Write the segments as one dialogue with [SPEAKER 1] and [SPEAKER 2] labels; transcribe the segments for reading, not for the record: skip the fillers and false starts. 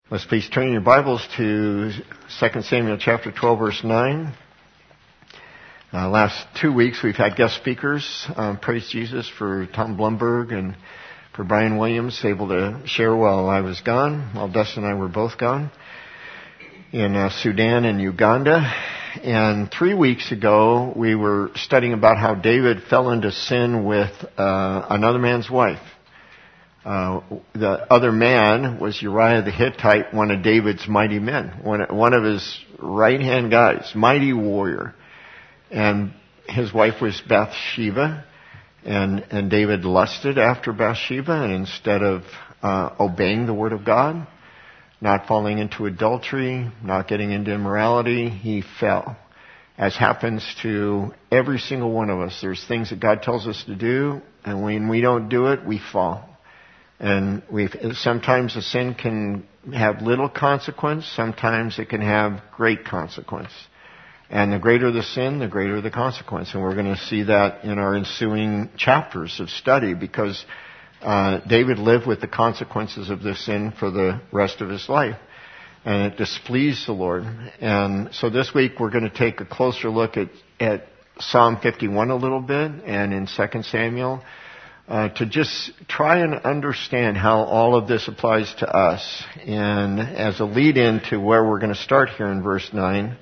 [SPEAKER 1] Let's please turn your Bibles to 2 Samuel chapter 12, verse 9. Last 2 weeks we've had guest speakers. Praise Jesus for Tom Blumberg and for Brian Williams, able to share while I was gone, while Dustin and I were both gone, in Sudan and Uganda. And 3 weeks ago we were studying about how David fell into sin with another man's wife. The other man was Uriah the Hittite, one of David's mighty men, one of his right-hand guys, mighty warrior. And his wife was Bathsheba, and David lusted after Bathsheba, and instead of obeying the word of God, not falling into adultery, not getting into immorality, he fell. As happens to every single one of us, there's things that God tells us to do, and when we don't do it, we fall. And sometimes a sin can have little consequence, sometimes it can have great consequence. And the greater the sin, the greater the consequence. And we're going to see that in our ensuing chapters of study, because David lived with the consequences of this sin for the rest of his life. And it displeased the Lord. And so this week we're going to take a closer look at Psalm 51 a little bit, and in 2 Samuel, to just try and understand how all of this applies to us. And as a lead-in to where we're going to start here in verse 9,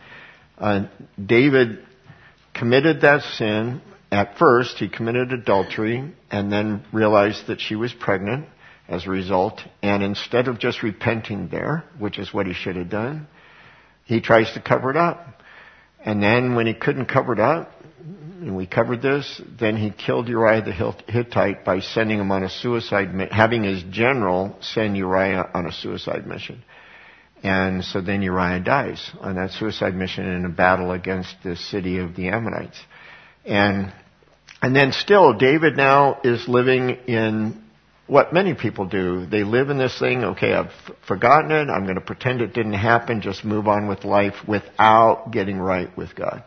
[SPEAKER 1] David committed that sin. At first, he committed adultery and then realized that she was pregnant as a result. And instead of just repenting there, which is what he should have done, he tries to cover it up. And then when he couldn't cover it up, and we covered this, then he killed Uriah the Hittite by sending him on a suicide mission, having his general send Uriah on a suicide mission. And so then Uriah dies on that suicide mission in a battle against the city of the Ammonites. And then still, David now is living in what many people do. They live in this thing, okay, I've forgotten it, I'm going to pretend it didn't happen, just move on with life without getting right with God.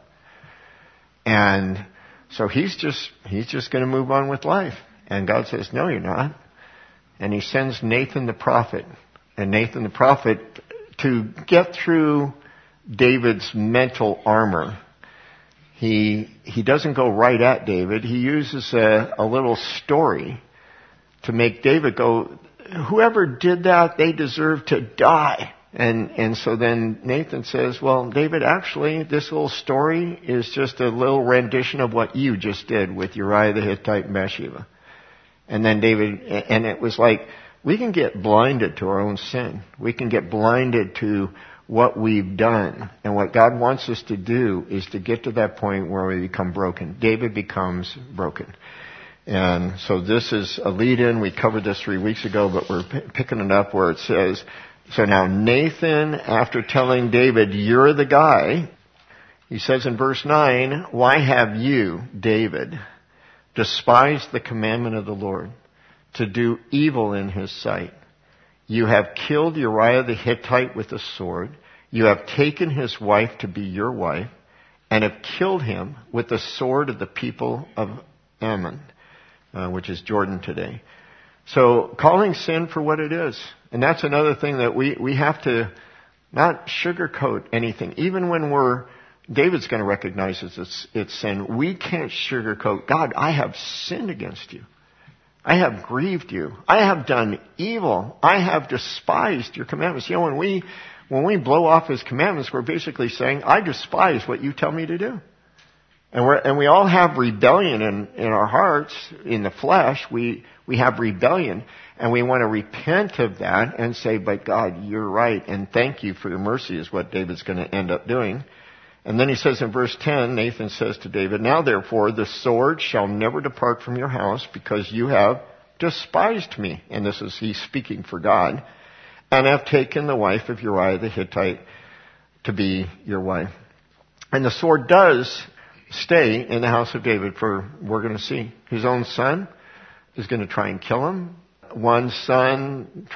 [SPEAKER 1] And so he's just going to move on with life. And God says, no, you're not. And he sends Nathan the prophet. And Nathan the prophet, to get through David's mental armor, he doesn't go right at David. He uses a little story to make David go, whoever did that, they deserve to die. And so then Nathan says, well, David, actually, this little story is just a little rendition of what you just did with Uriah the Hittite and Bathsheba. And then David, and it was like, we can get blinded to our own sin. We can get blinded to what we've done. And what God wants us to do is to get to that point where we become broken. David becomes broken. And so this is a lead-in. We covered this 3 weeks ago, but we're picking it up where it says, so now Nathan, after telling David, you're the guy, he says in verse 9, why have you, David, despised the commandment of the Lord to do evil in his sight? You have killed Uriah the Hittite with a sword. You have taken his wife to be your wife and have killed him with the sword of the people of Ammon, which is Jordan today. So calling sin for what it is. And that's another thing that we have to not sugarcoat anything. Even when David's going to recognize it's sin. We can't sugarcoat, God, I have sinned against you. I have grieved you. I have done evil. I have despised your commandments. You know, when we blow off his commandments, we're basically saying, I despise what you tell me to do. And we all have rebellion in our hearts, in the flesh. We have rebellion, and we want to repent of that and say, but God, you're right, and thank you for your mercy, is what David's going to end up doing. And then he says in verse 10, Nathan says to David, now therefore the sword shall never depart from your house, because you have despised me. And this is he speaking for God, and have taken the wife of Uriah the Hittite to be your wife. And the sword does stay in the house of David, for we're going to see his own son is going to try and kill him. One son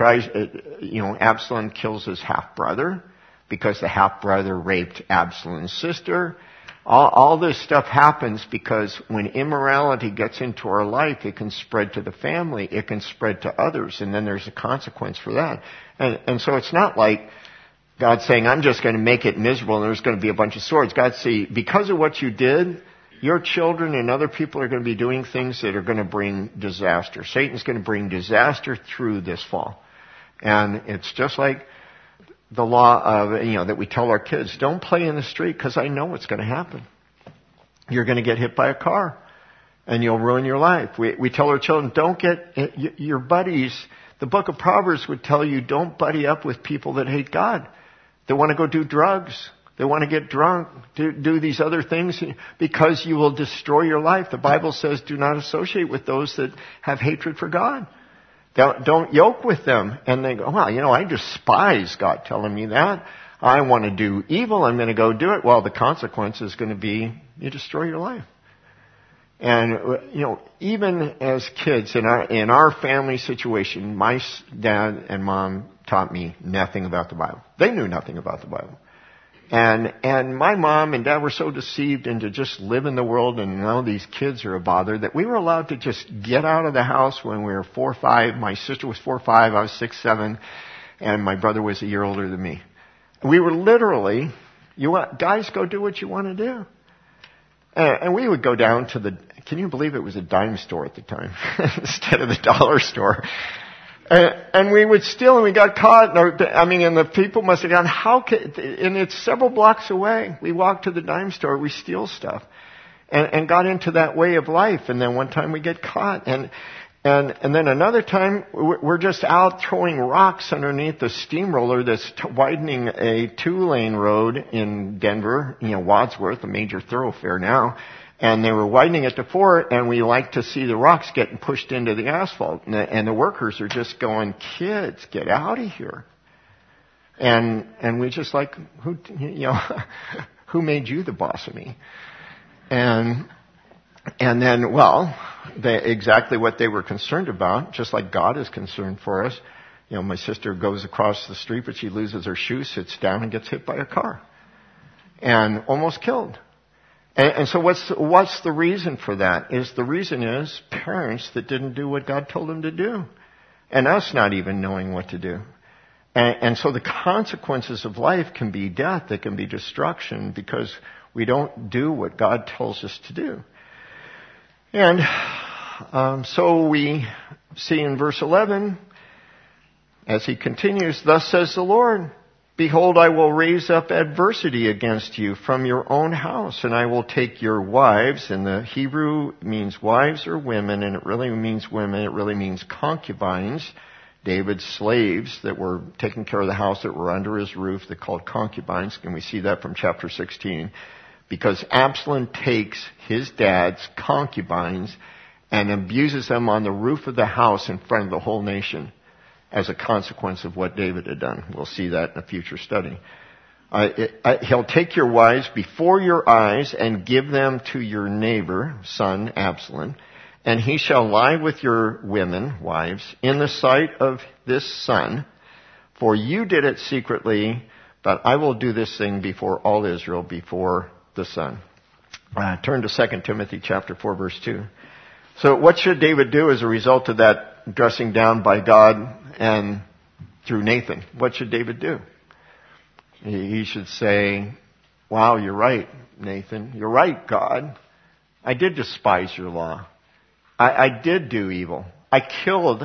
[SPEAKER 1] Absalom kills his half-brother because the half-brother raped Absalom's sister. All this stuff happens because when immorality gets into our life, it can spread to the family, it can spread to others, and then there's a consequence for that. And so it's not like God's saying, I'm just going to make it miserable and there's going to be a bunch of swords. God's saying, because of what you did, your children and other people are going to be doing things that are going to bring disaster. Satan's going to bring disaster through this fall. And it's just like the law of, that we tell our kids, don't play in the street because I know what's going to happen. You're going to get hit by a car and you'll ruin your life. We tell our children, don't get your buddies. The book of Proverbs would tell you, don't buddy up with people that hate God. They want to go do drugs. They want to get drunk, do these other things because you will destroy your life. The Bible says do not associate with those that have hatred for God. Don't yoke with them. And they go, well, I despise God telling me that. I want to do evil. I'm going to go do it. Well, the consequence is going to be you destroy your life. And, even as kids in our family situation, my dad and mom taught me nothing about the Bible. They knew nothing about the Bible. And my mom and dad were so deceived into just live in the world and know these kids are a bother that we were allowed to just get out of the house when we were 4 or 5. My sister was 4 or 5, I was 6, 7, and my brother was a year older than me. We were literally, guys, go do what you want to do. And we would go down to can you believe it was a dime store at the time instead of the dollar store? And we would steal, and we got caught. And the people must have gone, and it's several blocks away. We walked to the dime store, we steal stuff, and got into that way of life. And then one time we get caught, and then another time we're just out throwing rocks underneath the steamroller that's widening a 2-lane road in Denver, Wadsworth, a major thoroughfare now. And they were widening it to 4, and we like to see the rocks getting pushed into the asphalt. And the workers are just going, kids, get out of here. And we just like, who made you the boss of me? And then, exactly what they were concerned about, just like God is concerned for us. My sister goes across the street, but she loses her shoe, sits down, and gets hit by a car. And almost killed. And so what's the reason for that? The reason is parents that didn't do what God told them to do. And us not even knowing what to do. And so the consequences of life can be death, it can be destruction, because we don't do what God tells us to do. And so we see in verse 11, as he continues, thus says the Lord, behold, I will raise up adversity against you from your own house, and I will take your wives, and the Hebrew means wives or women, and it really means women, it really means concubines, David's slaves that were taking care of the house, that were under his roof, they're called concubines, and we see that from chapter 16, because Absalom takes his dad's concubines and abuses them on the roof of the house in front of the whole nation, as a consequence of what David had done. We'll see that in a future study. He'll take your wives before your eyes and give them to your neighbor, son Absalom, and he shall lie with your women, wives, in the sight of this son, for you did it secretly, but I will do this thing before all Israel, before the son. Turn to 2 Timothy chapter 4, verse 2. So what should David do as a result of that dressing down by God and through Nathan? What should David do? He should say, wow, you're right, Nathan. You're right, God. I did despise your law. I did do evil. I killed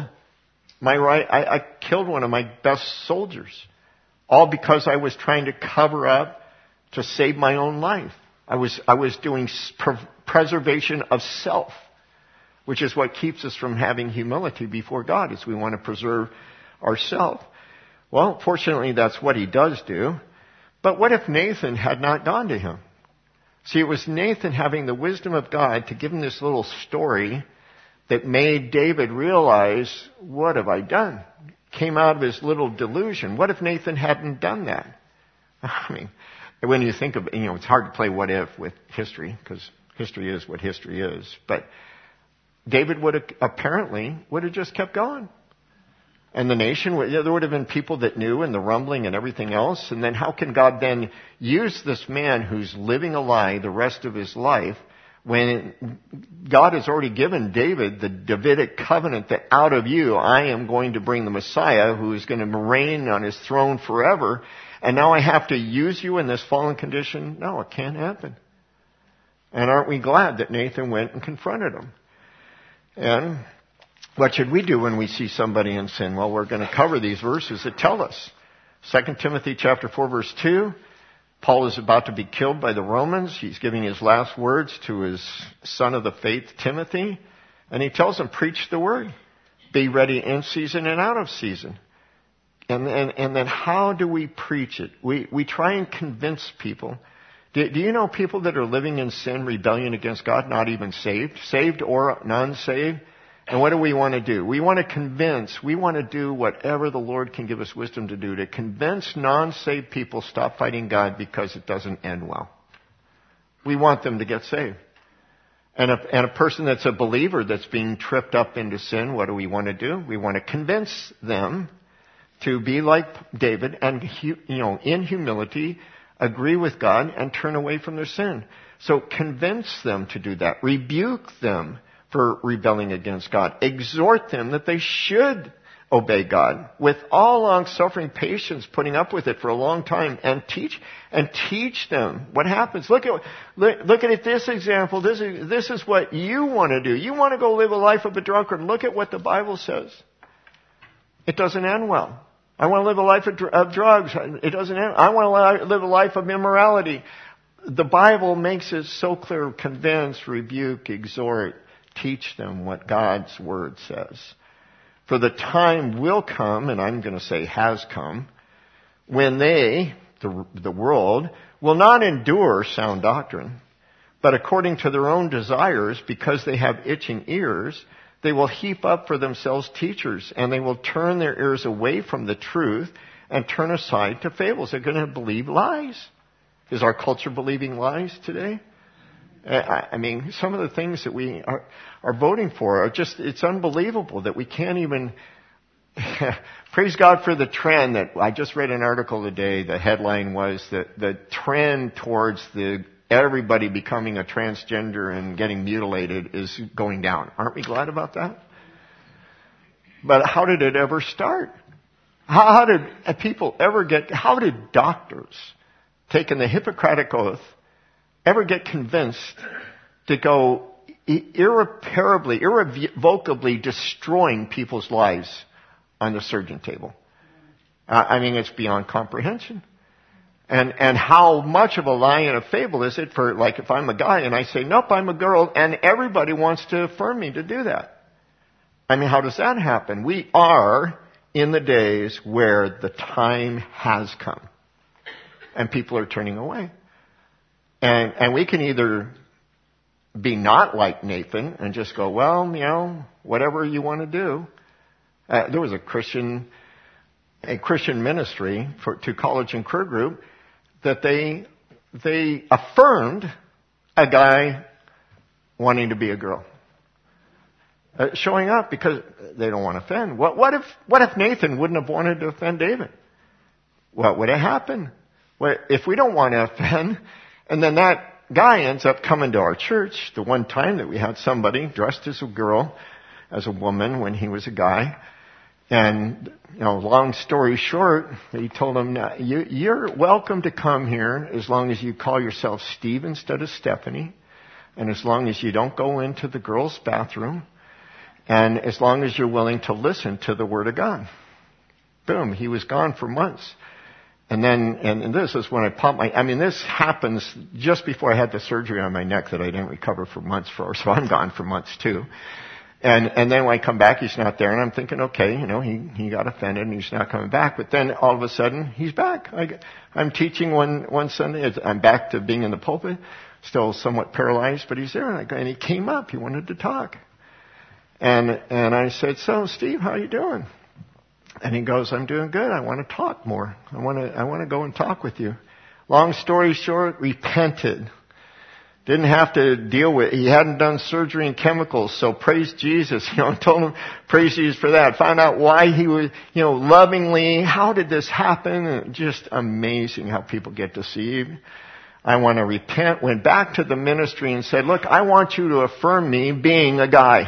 [SPEAKER 1] I killed one of my best soldiers. All because I was trying to cover up to save my own life. I was doing preservation of self, which is what keeps us from having humility before God, is we want to preserve ourselves. Well, fortunately, that's what he does do. But what if Nathan had not gone to him? See, it was Nathan having the wisdom of God to give him this little story that made David realize, what have I done? Came out of his little delusion. What if Nathan hadn't done that? I mean, when you think of, it's hard to play what if with history, because history is what history is. But David would have just kept going. And the nation, there would have been people that knew, and the rumbling and everything else. And then how can God then use this man who's living a lie the rest of his life when God has already given David the Davidic covenant that out of you I am going to bring the Messiah who is going to reign on his throne forever. And now I have to use you in this fallen condition? No, it can't happen. And aren't we glad that Nathan went and confronted him? And what should we do when we see somebody in sin? Well, we're going to cover these verses that tell us. 2 Timothy chapter 4 verse 2. Paul is about to be killed by the Romans. He's giving his last words to his son of the faith, Timothy. And he tells him, preach the word. Be ready in season and out of season. And then how do we preach it? We try and convince people. Do you know people that are living in sin, rebellion against God, not even saved or non-saved? And what do we want to do? We want to convince, we want to do whatever the Lord can give us wisdom to do to convince non-saved people stop fighting God because it doesn't end well. We want them to get saved. And a person that's a believer that's being tripped up into sin, what do we want to do? We want to convince them to be like David and, in humility, agree with God and turn away from their sin. So convince them to do that. Rebuke them for rebelling against God. Exhort them that they should obey God with all long-suffering patience, putting up with it for a long time, and teach them what happens. Look at it, this example. This is what you want to do. You want to go live a life of a drunkard. Look at what the Bible says. It doesn't end well. I want to live a life of drugs. It doesn't end. I want to live a life of immorality. The Bible makes it so clear. Convince, rebuke, exhort. Teach them what God's Word says. For the time will come, and I'm going to say has come, when they, the world, will not endure sound doctrine, but according to their own desires, because they have itching ears, they will heap up for themselves teachers, and they will turn their ears away from the truth and turn aside to fables. They're going to believe lies. Is our culture believing lies today? I mean, some of the things that we are voting for are just, it's unbelievable that we can't even, praise God for the trend that, I just read an article today, the headline was that the trend towards everybody becoming a transgender and getting mutilated is going down. Aren't we glad about that? But how did it ever start? How did doctors, taking the Hippocratic Oath, ever get convinced to go irrevocably destroying people's lives on the surgeon table? I mean, it's beyond comprehension. And how much of a lie and a fable is it for, like, if I'm a guy and I say, nope, I'm a girl, and everybody wants to affirm me to do that. I mean, how does that happen? We are in the days where the time has come. And people are turning away. And we can either be not like Nathan and just go, well, whatever you want to do. There was a Christian ministry to college and career group that they affirmed a guy wanting to be a girl. Showing up because they don't want to offend. What if Nathan wouldn't have wanted to offend David? What would have happened? If we don't want to offend, and then that guy ends up coming to our church, the one time that we had somebody dressed as a girl, as a woman when he was a guy, and, long story short, he told him, you're welcome to come here as long as you call yourself Steve instead of Stephanie, and as long as you don't go into the girls' bathroom, and as long as you're willing to listen to the Word of God. Boom, he was gone for months. And then, and this is when I popped this happens just before I had the surgery on my neck that I didn't recover for months for, so I'm gone for months too. And then when I come back, he's not there, and I'm thinking, okay, he got offended and he's not coming back. But then all of a sudden, he's back. I'm teaching one Sunday, I'm back to being in the pulpit, still somewhat paralyzed, but he's there, and he came up, he wanted to talk. And I said, so Steve, how you doing? And he goes, I'm doing good. I want to talk more. I want to go and talk with you. Long story short, repented. Didn't have to deal with, he hadn't done surgery and chemicals, so praise Jesus, told him, praise Jesus for that. Found out why he was, lovingly, how did this happen? And just amazing how people get deceived. I want to repent, went back to the ministry and said, look, I want you to affirm me being a guy.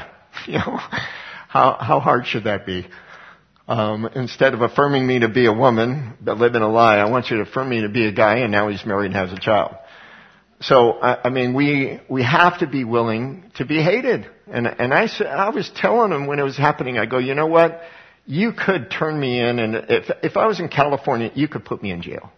[SPEAKER 1] How hard should that be? Instead of affirming me to be a woman, but live in a lie, I want you to affirm me to be a guy, and now he's married and has a child. So, we have to be willing to be hated. And I was telling him when it was happening, I go, you know what? You could turn me in, and if I was in California, you could put me in jail.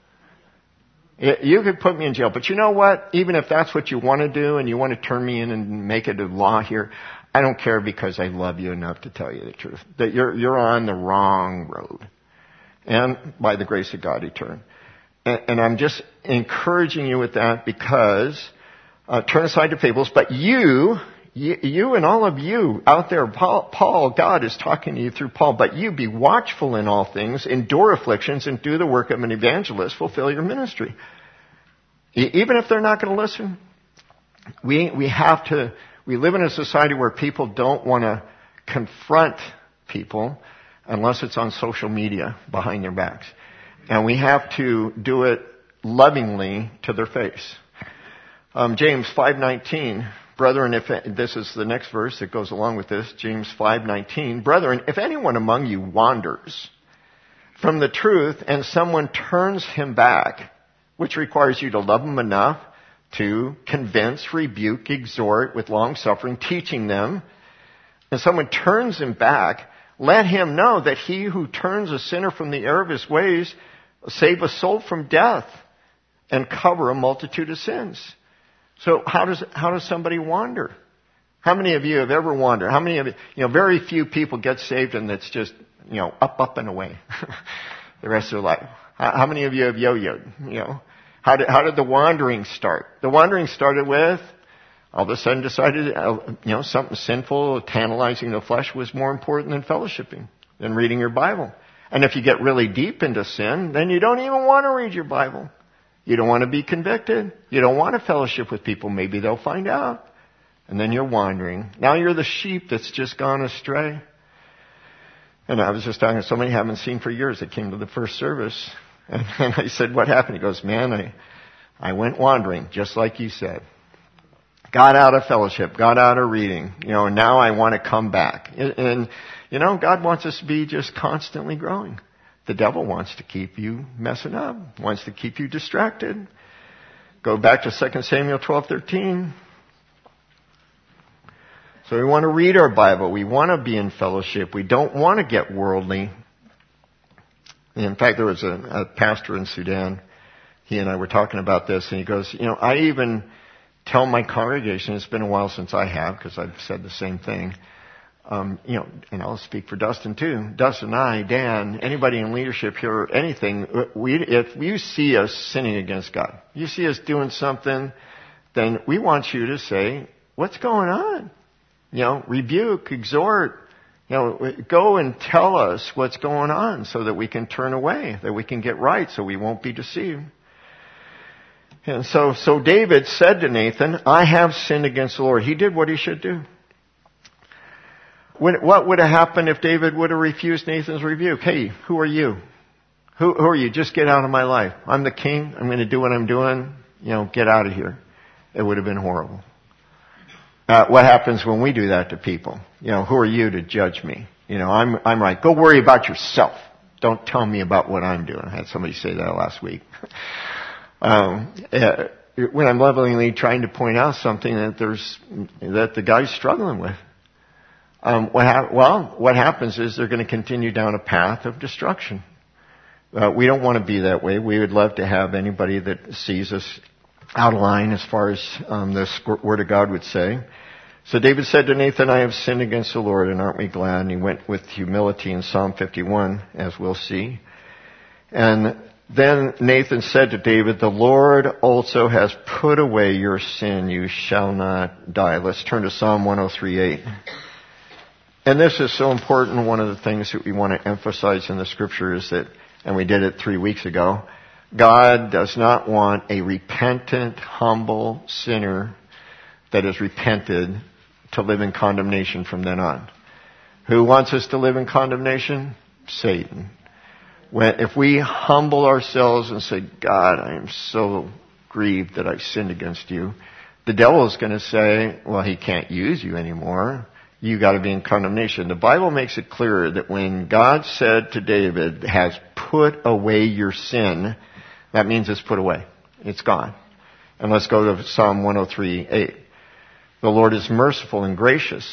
[SPEAKER 1] You could put me in jail. But you know what? Even if that's what you want to do, and you want to turn me in and make it a law here, I don't care, because I love you enough to tell you the truth. That you're on the wrong road. And by the grace of God, he turned. And I'm just encouraging you with that, because turn aside to fables. But you and all of you out there, Paul, God is talking to you through Paul. But you be watchful in all things, endure afflictions, and do the work of an evangelist. Fulfill your ministry. Even if they're not going to listen, we have to. We live in a society where people don't want to confront people unless it's on social media behind their backs. And we have to do it lovingly to their face. James 5:19, brethren, this is the next verse that goes along with this, James 5:19, brethren, if anyone among you wanders from the truth and someone turns him back, which requires you to love him enough to convince, rebuke, exhort with long suffering, teaching them, and someone turns him back, let him know that he who turns a sinner from the error of his ways save a soul from death and cover a multitude of sins. So how does somebody wander? How many of you have ever wandered? How many of you, very few people get saved and it's just, up and away the rest of their life. How many of you have yo-yoed? How did the wandering start? The wandering started with, all of a sudden decided, something sinful, tantalizing the flesh was more important than fellowshipping, than reading your Bible. And if you get really deep into sin, then you don't even want to read your Bible. You don't want to be convicted. You don't want to fellowship with people. Maybe they'll find out. And then you're wandering. Now you're the sheep that's just gone astray. And I was just talking to somebody I haven't seen for years that came to the first service. And I said, what happened? He goes, man, I went wandering, just like you said. Got out of fellowship, got out of reading, and now I want to come back. And God wants us to be just constantly growing. The devil wants to keep you messing up, wants to keep you distracted. Go back to 2 Samuel 12:13. So we want to read our Bible. We want to be in fellowship. We don't want to get worldly. In fact, there was a pastor in Sudan. He and I were talking about this, and he goes, I even tell my congregation, it's been a while since I have, because I've said the same thing, and I'll speak for Dustin too. Dustin and I, Dan, anybody in leadership here, anything, if you see us sinning against God, you see us doing something, then we want you to say, what's going on? Rebuke, exhort, go and tell us what's going on so that we can turn away, that we can get right, so we won't be deceived. And so David said to Nathan, I have sinned against the Lord. He did what he should do. What would have happened if David would have refused Nathan's rebuke? Hey, who are you? Who are you? Just get out of my life. I'm the king. I'm going to do what I'm doing. Get out of here. It would have been horrible. What happens when we do that to people? Who are you to judge me? I'm right. Go worry about yourself. Don't tell me about what I'm doing. I had somebody say that last week. When I'm lovingly trying to point out something that the guy's struggling with. What happens is they're going to continue down a path of destruction. We don't want to be that way. We would love to have anybody that sees us out of line as far as the Word of God would say. So David said to Nathan, I have sinned against the Lord, and aren't we glad? And he went with humility in Psalm 51, as we'll see. And then Nathan said to David, the Lord also has put away your sin. You shall not die. Let's turn to Psalm 103:8. And this is so important. One of the things that we want to emphasize in the scripture is that, and we did it 3 weeks ago, God does not want a repentant, humble sinner that has repented to live in condemnation from then on. Who wants us to live in condemnation? Satan. If we humble ourselves and say, God, I am so grieved that I sinned against you, the devil is going to say, well, he can't use you anymore. You got to be in condemnation. The Bible makes it clear that when God said to David, has put away your sin, that means it's put away. It's gone. And let's go to Psalm 103:8. The Lord is merciful and gracious,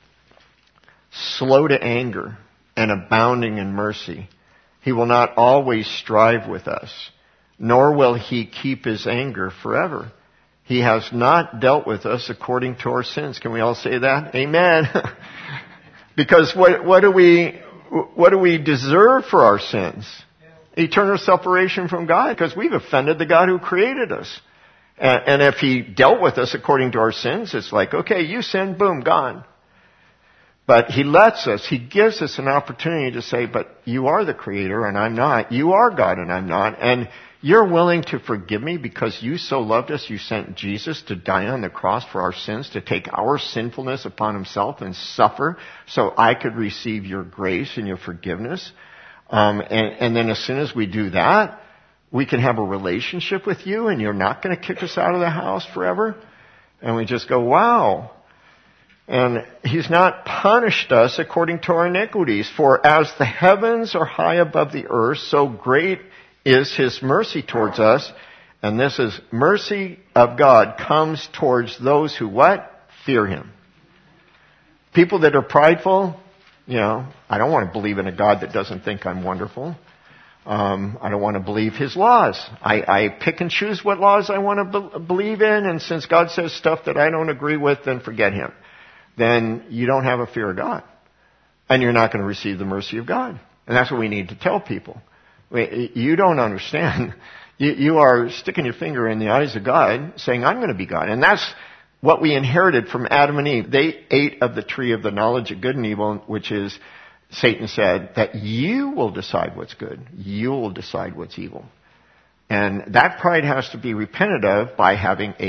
[SPEAKER 1] slow to anger, and abounding in mercy. He will not always strive with us, nor will he keep his anger forever. He has not dealt with us according to our sins. Can we all say that? Amen. Because what do we deserve for our sins? Eternal separation from God, because we've offended the God who created us. And if he dealt with us according to our sins, it's like, okay, you sinned, boom, gone. But he lets us, he gives us an opportunity to say, but you are the creator and I'm not. You are God and I'm not. And you're willing to forgive me because you so loved us, you sent Jesus to die on the cross for our sins, to take our sinfulness upon himself and suffer so I could receive your grace and your forgiveness. And then as soon as we do that, we can have a relationship with you and you're not going to kick us out of the house forever. And we just go, wow. And he's not punished us according to our iniquities. For as the heavens are high above the earth, so great is his mercy towards us. And this is mercy of God comes towards those who what? Fear him. People that are prideful, I don't want to believe in a God that doesn't think I'm wonderful. I don't want to believe his laws. I pick and choose what laws I want to believe in. And since God says stuff that I don't agree with, then forget him. Then you don't have a fear of God. And you're not going to receive the mercy of God. And that's what we need to tell people. You don't understand. You are sticking your finger in the eyes of God, saying, I'm going to be God. And that's what we inherited from Adam and Eve. They ate of the tree of the knowledge of good and evil, which is, Satan said, that you will decide what's good. You will decide what's evil. And that pride has to be repented of by having a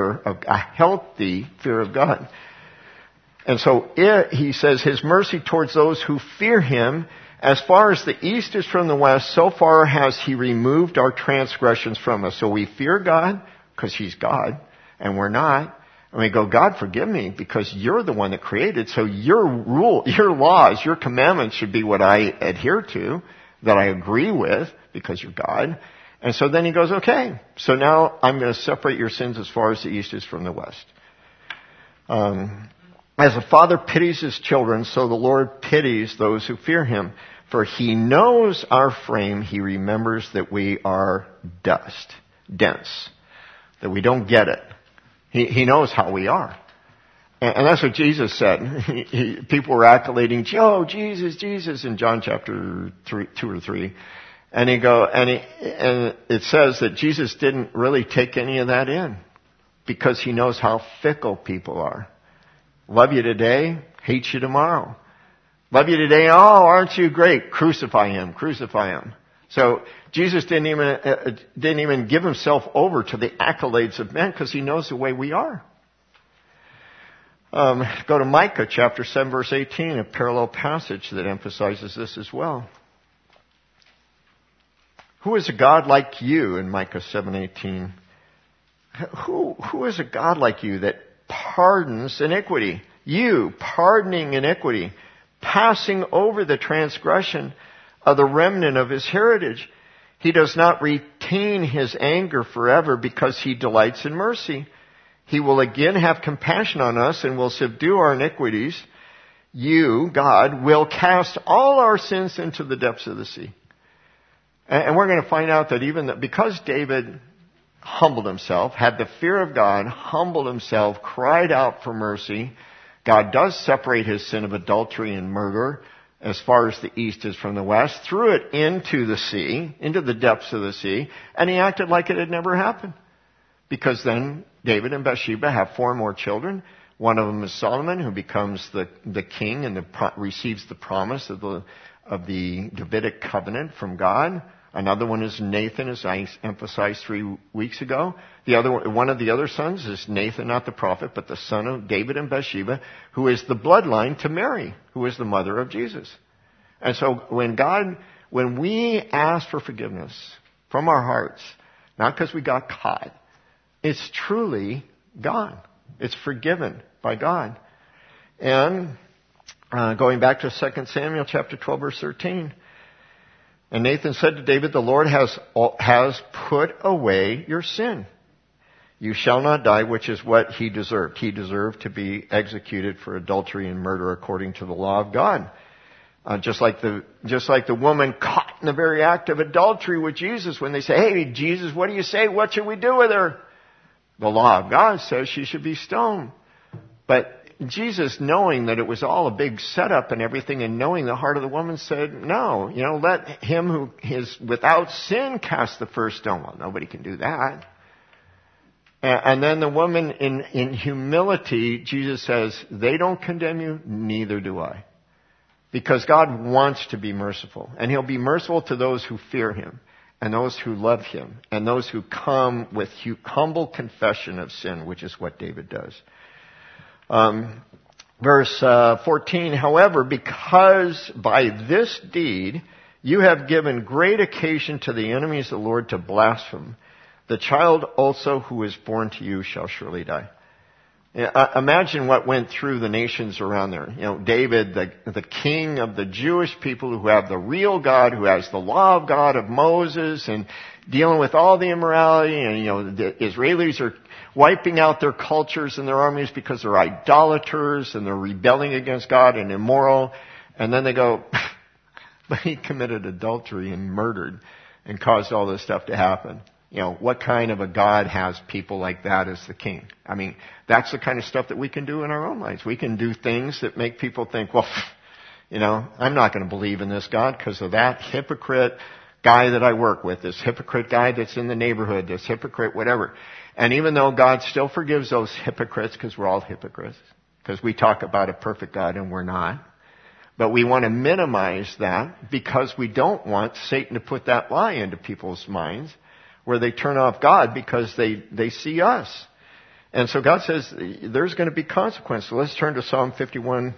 [SPEAKER 1] healthy fear of God. And so he says his mercy towards those who fear him, as far as the east is from the west, so far has he removed our transgressions from us. So we fear God because he's God and we're not. And we go, God, forgive me because you're the one that created. So your laws, your commandments should be what I adhere to, that I agree with because you're God. And so then he goes, okay, so now I'm going to separate your sins as far as the east is from the west. As a father pities his children, so the Lord pities those who fear him. For he knows our frame. He remembers that we are dust, dense, that we don't get it. He knows how we are. And that's what Jesus said. People were accolading, oh, Jesus, Jesus, in John chapter 2 or 3. And it says that Jesus didn't really take any of that in because he knows how fickle people are. Love you today, hate you tomorrow. Love you today, oh, aren't you great? Crucify him, crucify him. So Jesus didn't even give himself over to the accolades of men because he knows the way we are. Go to Micah chapter 7 verse 18, a parallel passage that emphasizes this as well. Who is a God like you in Micah 7:18? Who is a God like you that pardons iniquity? You pardoning iniquity, passing over the transgression of the remnant of his heritage. He does not retain his anger forever because he delights in mercy. He will again have compassion on us and will subdue our iniquities. You, God, will cast all our sins into the depths of the sea. And we're going to find out that because David humbled himself, had the fear of God, humbled himself, cried out for mercy, God does separate his sin of adultery and murder as far as the east is from the west, threw it into the sea, into the depths of the sea, and he acted like it had never happened. Because then David and Bathsheba have 4 more children. One of them is Solomon, who becomes the king and receives the promise of the Davidic covenant from God. Another one is Nathan, as I emphasized 3 weeks ago. One of the other sons is Nathan, not the prophet, but the son of David and Bathsheba, who is the bloodline to Mary, who is the mother of Jesus. And so when we ask for forgiveness from our hearts, not because we got caught, it's truly gone. It's forgiven by God. And going back to 2 Samuel chapter 12, verse 13, and Nathan said to David, the Lord has put away your sin. You shall not die, which is what he deserved. He deserved to be executed for adultery and murder according to the law of God. Just like the woman caught in the very act of adultery with Jesus when they say, hey, Jesus, what do you say? What should we do with her? The law of God says she should be stoned. But Jesus, knowing that it was all a big setup and everything, and knowing the heart of the woman, said, no, let him who is without sin cast the first stone. Well, nobody can do that. And then the woman in humility, Jesus says, they don't condemn you, neither do I. Because God wants to be merciful. And he'll be merciful to those who fear him, and those who love him, and those who come with humble confession of sin, which is what David does. Verse 14, however, because by this deed you have given great occasion to the enemies of the Lord to blaspheme, the child also who is born to you shall surely die. Imagine what went through the nations around there. David, the king of the Jewish people who have the real God, who has the law of God of Moses, and dealing with all the immorality, and the Israelis are wiping out their cultures and their armies because they're idolaters and they're rebelling against God and immoral. And then they go, but he committed adultery and murdered and caused all this stuff to happen. What kind of a God has people like that as the king? I mean, that's the kind of stuff that we can do in our own lives. We can do things that make people think, well, I'm not going to believe in this God because of that hypocrite guy that I work with, this hypocrite guy that's in the neighborhood, this hypocrite whatever. And even though God still forgives those hypocrites, because we're all hypocrites, because we talk about a perfect God and we're not, but we want to minimize that because we don't want Satan to put that lie into people's minds where they turn off God because they see us. And so God says there's going to be consequences. Let's turn to Psalm 51.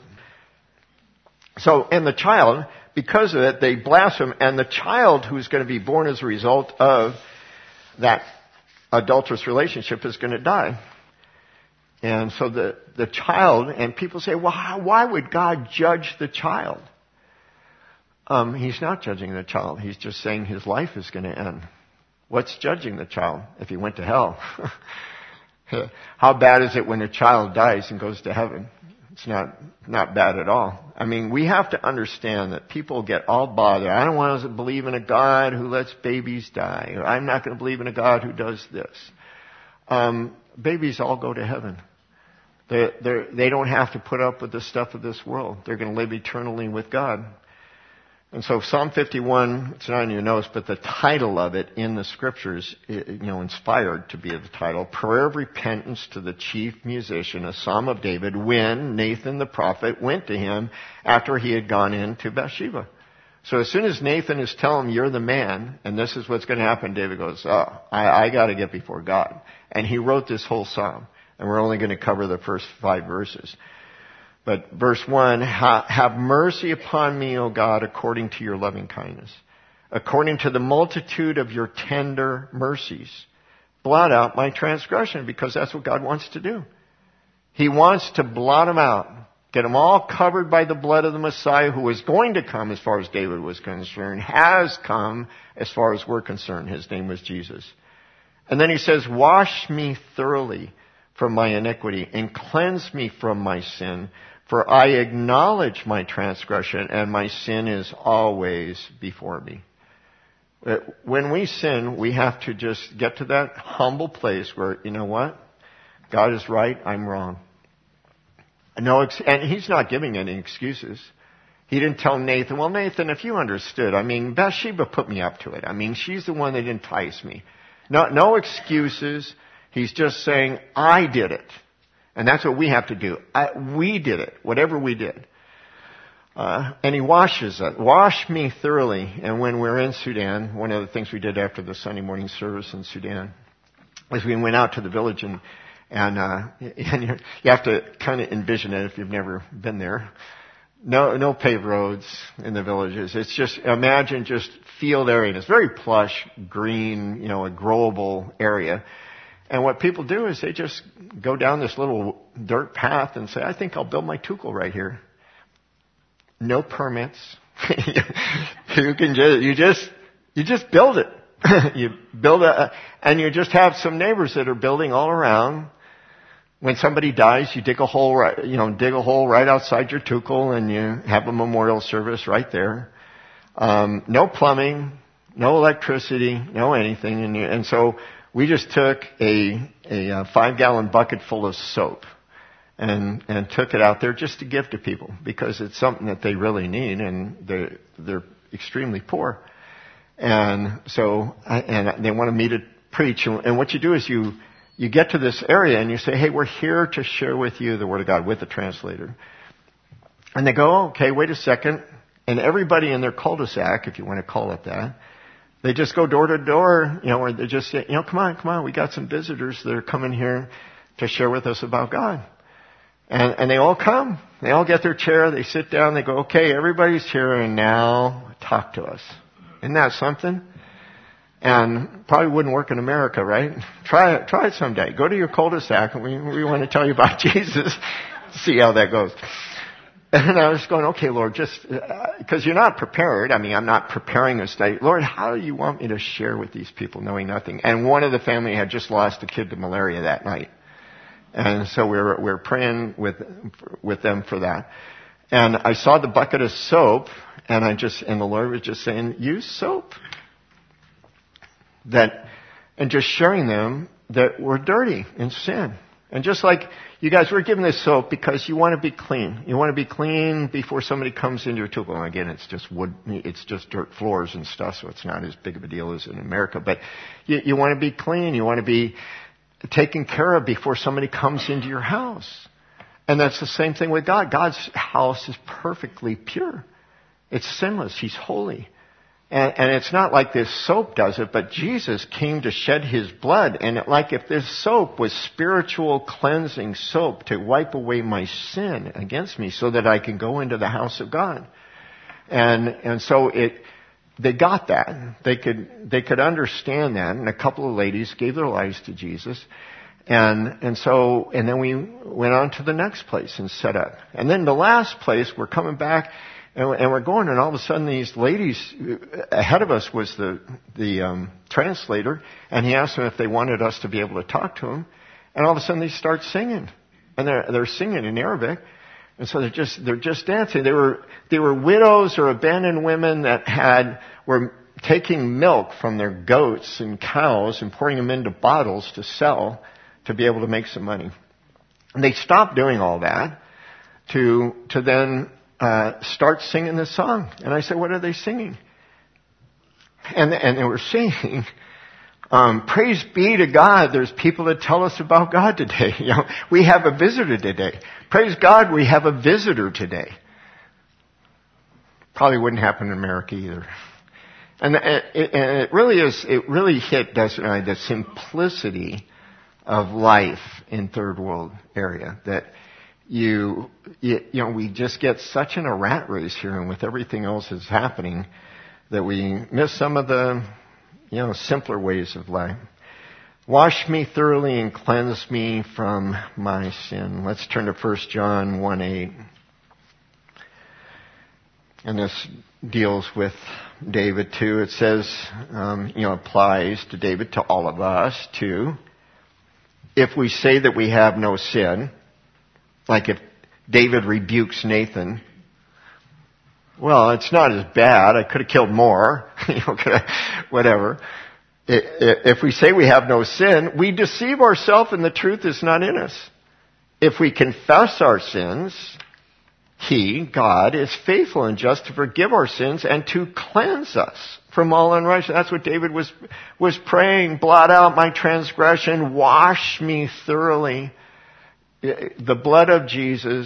[SPEAKER 1] So, and the child, because of it, they blaspheme, and the child who's going to be born as a result of that adulterous relationship is going to die. And so the child, and people say, well, why would God judge the child? He's not judging the child. He's just saying his life is going to end. What's judging the child if he went to hell? How bad is it when a child dies and goes to heaven? It's not bad at all. I mean, we have to understand that people get all bothered. I don't want to believe in a God who lets babies die. I'm not going to believe in a God who does this. Babies all go to heaven. They don't have to put up with the stuff of this world. They're going to live eternally with God. And so Psalm 51, it's not in your notes, but the title of it in the scriptures, inspired to be the title, Prayer of Repentance to the Chief Musician, a Psalm of David, when Nathan the prophet went to him after he had gone into Bathsheba. So as soon as Nathan is telling him, you're the man, and this is what's going to happen, David goes, I got to get before God. And he wrote this whole psalm. And we're only going to cover the first 5 verses. But verse 1, have mercy upon me, O God, according to your loving kindness, according to the multitude of your tender mercies. Blot out my transgression, because that's what God wants to do. He wants to blot them out, get them all covered by the blood of the Messiah, who is going to come as far as David was concerned, has come as far as we're concerned. His name was Jesus. And then he says, wash me thoroughly from my iniquity and cleanse me from my sin. For I acknowledge my transgression, and my sin is always before me. When we sin, we have to just get to that humble place where, you know what? God is right, I'm wrong. And he's not giving any excuses. He didn't tell Nathan, well, Nathan, if you understood, Bathsheba put me up to it. She's the one that enticed me. No excuses. He's just saying, I did it. And that's what we have to do. We did it, whatever we did. And he washes us. Wash me thoroughly. And when we're in Sudan, one of the things we did after the Sunday morning service in Sudan was we went out to the village and you have to kind of envision it if you've never been there. No paved roads in the villages. It's just, imagine just field area. And it's very plush, green, a growable area. And what people do is they just go down this little dirt path and say, I think I'll build my tukul right here. No permits. You just build it. You build and you just have some neighbors that are building all around. When somebody dies, you dig a hole right outside your tukul and you have a memorial service right there. No plumbing, no electricity, no anything. And so we just took a 5-gallon bucket full of soap and took it out there just to give to people because it's something that they really need and they're extremely poor. And so, and they wanted me to preach. And what you do is you get to this area and you say, hey, we're here to share with you the Word of God with the translator. And they go, okay, wait a second. And everybody in their cul-de-sac, if you want to call it that, they just go door to door, or they just say, come on, we got some visitors that are coming here to share with us about God. And they all come. They all get their chair, they sit down, they go, okay, everybody's here and now talk to us. Isn't that something? And probably wouldn't work in America, right? Try it someday. Go to your cul-de-sac and we want to tell you about Jesus. See how that goes. And I was going, okay, Lord, just, because you're not prepared. I mean, I'm not preparing a study. Lord, how do you want me to share with these people knowing nothing? And one of the family had just lost a kid to malaria that night. And so we're praying with them for that. And I saw the bucket of soap and the Lord was just saying, use soap. And just showing them that we're dirty in sin. And just like you guys were given this soap because you want to be clean. You want to be clean before somebody comes into your tukul. And again, it's just wood, it's just dirt floors and stuff, so it's not as big of a deal as in America. But you want to be clean. You want to be taken care of before somebody comes into your house. And that's the same thing with God. God's house is perfectly pure. It's sinless. He's holy. And it's not like this soap does it, but Jesus came to shed His blood. And like if this soap was spiritual cleansing soap to wipe away my sin against me so that I can go into the house of God. And so they got that. They could understand that. And a couple of ladies gave their lives to Jesus. And then we went on to the next place and set up. And then the last place, we're coming back. And we're going, and all of a sudden these ladies, ahead of us was the translator, and he asked them if they wanted us to be able to talk to him. And all of a sudden they start singing. And they're singing in Arabic. And so they're just dancing. They were widows or abandoned women that were taking milk from their goats and cows and pouring them into bottles to sell to be able to make some money. And they stopped doing all that to then start singing this song. And I said, what are they singing? And they were singing, praise be to God, there's people that tell us about God today. We have a visitor today. Praise God, we have a visitor today. Probably wouldn't happen in America either. And it really hit, doesn't it, the simplicity of life in third world area, that we just get such in a rat race here, and with everything else that's happening, that we miss some of the, simpler ways of life. Wash me thoroughly and cleanse me from my sin. Let's turn to 1 John 1:8. And this deals with David too. It says, applies to David, to all of us too. If we say that we have no sin, like if David rebukes Nathan, well, it's not as bad. I could have killed more, whatever. If we say we have no sin, we deceive ourselves and the truth is not in us. If we confess our sins, He, God, is faithful and just to forgive our sins and to cleanse us from all unrighteousness. That's what David was praying. Blot out my transgression. Wash me thoroughly. The blood of Jesus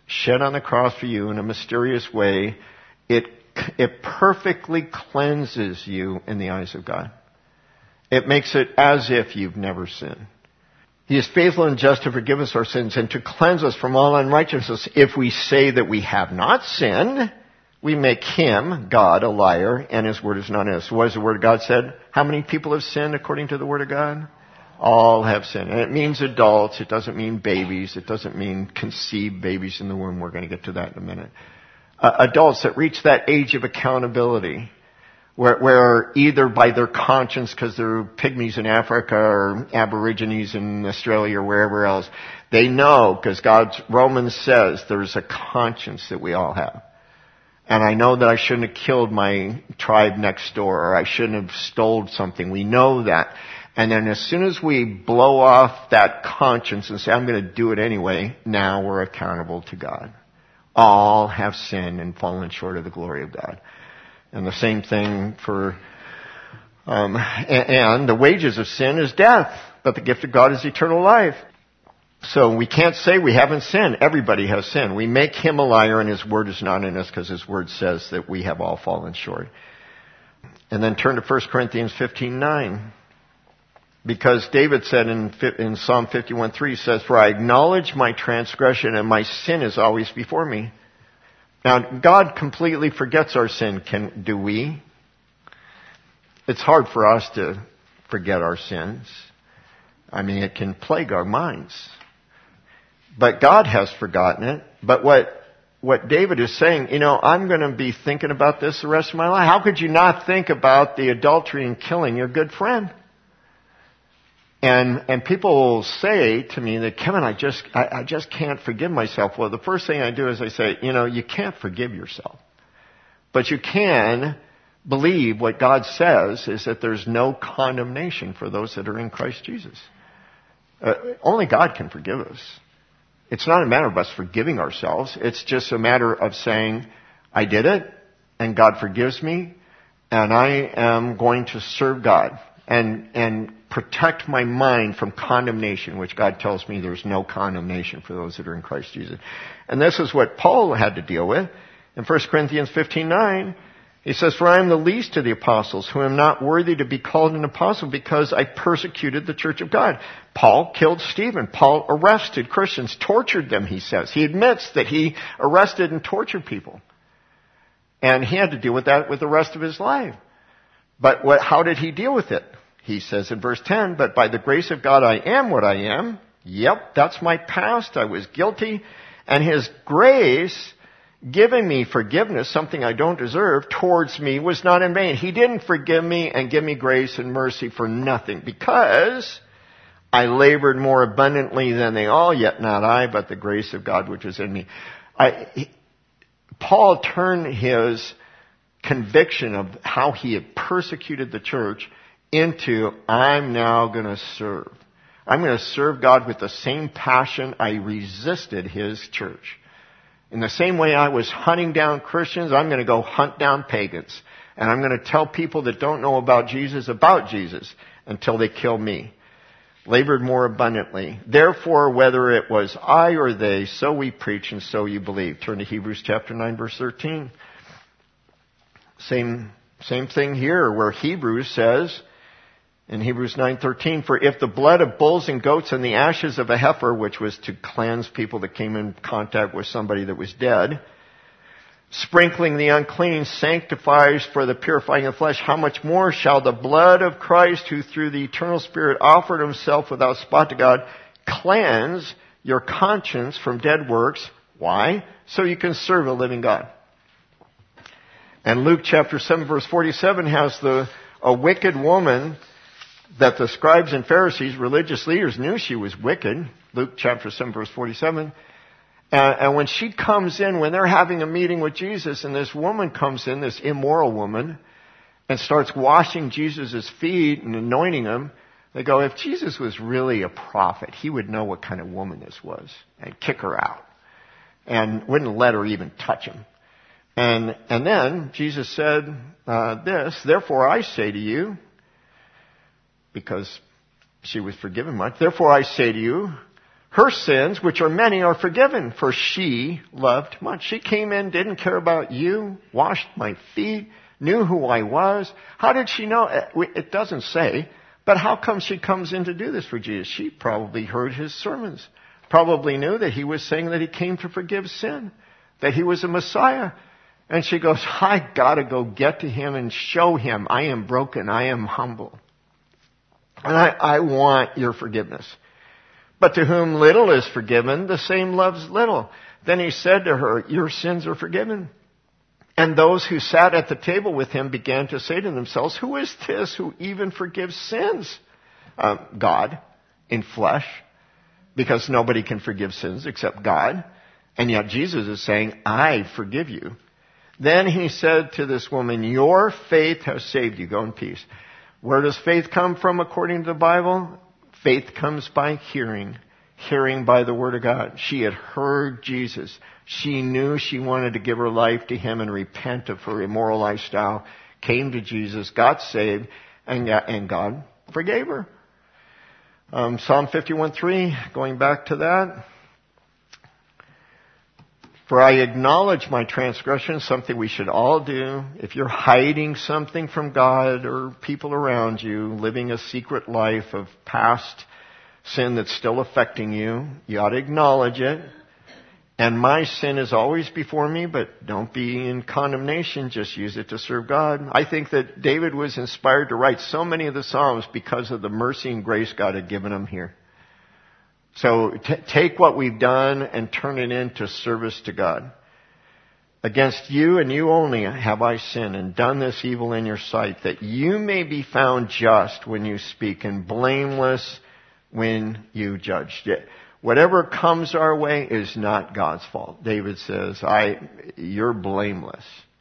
[SPEAKER 1] shed on the cross for you in a mysterious way, it perfectly cleanses you in the eyes of God. It makes it as if you've never sinned. He is faithful and just to forgive us our sins and to cleanse us from all unrighteousness. If we say that we have not sinned, we make him, God, a liar, and his word is not in us. What has the word of God said? How many people have sinned according to the word of God? All have sinned. And it means adults. It doesn't mean babies. It doesn't mean conceived babies in the womb. We're going to get to that in a minute. Adults that reach that age of accountability, where either by their conscience, because they're pygmies in Africa or aborigines in Australia or wherever else, they know, because Romans says there's a conscience that we all have. And I know that I shouldn't have killed my tribe next door, or I shouldn't have stole something. We know that. And then as soon as we blow off that conscience and say, I'm going to do it anyway, now we're accountable to God. All have sinned and fallen short of the glory of God. And the same thing for, and the wages of sin is death, but the gift of God is eternal life. So we can't say we haven't sinned. Everybody has sinned. We make him a liar and his word is not in us because his word says that we have all fallen short. And then turn to 1 Corinthians 15:9. Because David said in Psalm 51:3 says, for I acknowledge my transgression and my sin is always before me. Now, God completely forgets our sin. Do we? It's hard for us to forget our sins. I mean, it can plague our minds. But God has forgotten it. But what David is saying, I'm going to be thinking about this the rest of my life. How could you not think about the adultery and killing your good friend? And people will say to me that, Kevin, I just can't forgive myself. Well, the first thing I do is I say, you can't forgive yourself. But you can believe what God says is that there's no condemnation for those that are in Christ Jesus. Only God can forgive us. It's not a matter of us forgiving ourselves. It's just a matter of saying, I did it, and God forgives me, and I am going to serve God and protect my mind from condemnation, which God tells me there's no condemnation for those that are in Christ Jesus. And this is what Paul had to deal with. In 1 Corinthians 15:9, he says, for I am the least of the apostles, who am not worthy to be called an apostle because I persecuted the church of God. Paul killed Stephen. Paul arrested Christians, tortured them, he says. He admits that he arrested and tortured people. And he had to deal with that with the rest of his life. But how did he deal with it? He says in verse 10, but by the grace of God I am what I am. Yep, that's my past. I was guilty. And his grace, giving me forgiveness, something I don't deserve, towards me was not in vain. He didn't forgive me and give me grace and mercy for nothing, because I labored more abundantly than they all, yet not I, but the grace of God which is in me. Paul turned his conviction of how he had persecuted the church into, I'm now going to serve. I'm going to serve God with the same passion I resisted his church. In the same way I was hunting down Christians, I'm going to go hunt down pagans. And I'm going to tell people that don't know about Jesus until they kill me. Labored more abundantly. Therefore, whether it was I or they, so we preach and so you believe. Turn to Hebrews chapter 9, verse 13. Same thing here, where Hebrews says, in Hebrews 9:13, for if the blood of bulls and goats and the ashes of a heifer, which was to cleanse people that came in contact with somebody that was dead, sprinkling the unclean sanctifies for the purifying of the flesh, how much more shall the blood of Christ, who through the eternal Spirit offered himself without spot to God, cleanse your conscience from dead works? Why? So you can serve a living God. And Luke chapter 7 verse 47 has a wicked woman that the scribes and Pharisees, religious leaders, knew she was wicked. Luke chapter 7 verse 47. And when she comes in, when they're having a meeting with Jesus, and this woman comes in, this immoral woman, and starts washing Jesus' feet and anointing him, they go, if Jesus was really a prophet, he would know what kind of woman this was, and kick her out, and wouldn't let her even touch him. And then Jesus said this, therefore I say to you, because she was forgiven much, therefore I say to you, Her sins, which are many, are forgiven, for she loved much. She came in, didn't care about you, washed my feet, knew who I was. How did she know? It doesn't say. But how come she comes in to do this for Jesus? She probably heard his sermons. Probably knew that he was saying that he came to forgive sin. That he was a Messiah. And she goes, I gotta go get to him and show him I am broken, I am humble. And I want your forgiveness. But to whom little is forgiven, the same loves little. Then he said to her, your sins are forgiven. And those who sat at the table with him began to say to themselves, who is this who even forgives sins? God, in flesh, because nobody can forgive sins except God. And yet Jesus is saying, I forgive you. Then he said to this woman, your faith has saved you. Go in peace. Where does faith come from according to the Bible? Faith comes by hearing. Hearing by the Word of God. She had heard Jesus. She knew she wanted to give her life to him and repent of her immoral lifestyle. Came to Jesus, got saved, and God forgave her. Psalm 51:3, going back to that. For I acknowledge my transgression, something we should all do. If you're hiding something from God or people around you, living a secret life of past sin that's still affecting you, you ought to acknowledge it. And my sin is always before me, but don't be in condemnation. Just use it to serve God. I think that David was inspired to write so many of the Psalms because of the mercy and grace God had given him here. So take what we've done and turn it into service to God. Against you and you only have I sinned and done this evil in your sight, that you may be found just when you speak and blameless when you judge. Whatever comes our way is not God's fault. David says, you're blameless.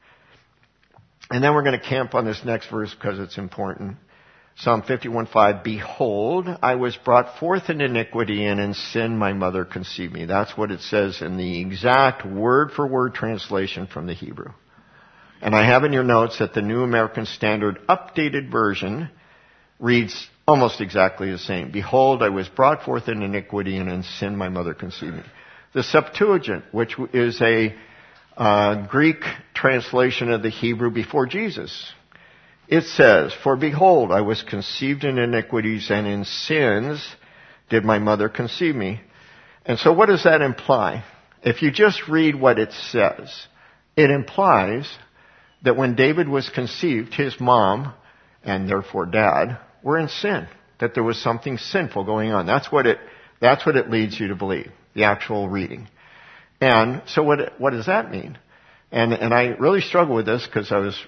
[SPEAKER 1] And then we're going to camp on this next verse because it's important. Psalm 51:5, behold, I was brought forth in iniquity, and in sin my mother conceived me. That's what it says in the exact word-for-word translation from the Hebrew. And I have in your notes that the New American Standard updated version reads almost exactly the same. Behold, I was brought forth in iniquity, and in sin my mother conceived me. The Septuagint, which is a Greek translation of the Hebrew before Jesus, it says, for behold, I was conceived in iniquities, and in sins did my mother conceive me. And so what does that imply? If you just read what it says, it implies that when David was conceived, his mom, and therefore dad, were in sin. That there was something sinful going on. That's what it leads you to believe, the actual reading. And so what does that mean? And I really struggle with this because I was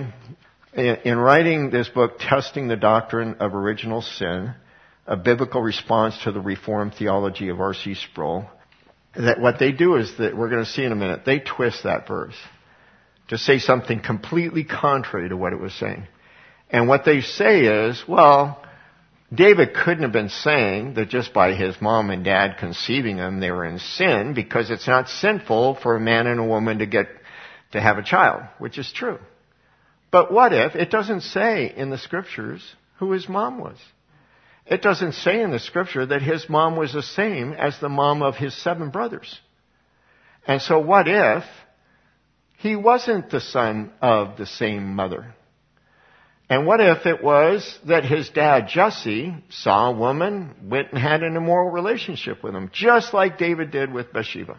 [SPEAKER 1] in writing this book, Testing the Doctrine of Original Sin, a biblical response to the Reformed theology of R.C. Sproul, that what they do is that, we're going to see in a minute, they twist that verse to say something completely contrary to what it was saying. And what they say is, well, David couldn't have been saying that just by his mom and dad conceiving him, they were in sin, because it's not sinful for a man and a woman to have a child, which is true. But what if it doesn't say in the scriptures who his mom was? It doesn't say in the scripture that his mom was the same as the mom of his 7 brothers. And so what if he wasn't the son of the same mother? And what if it was that his dad, Jesse, saw a woman, went and had an immoral relationship with him, just like David did with Bathsheba?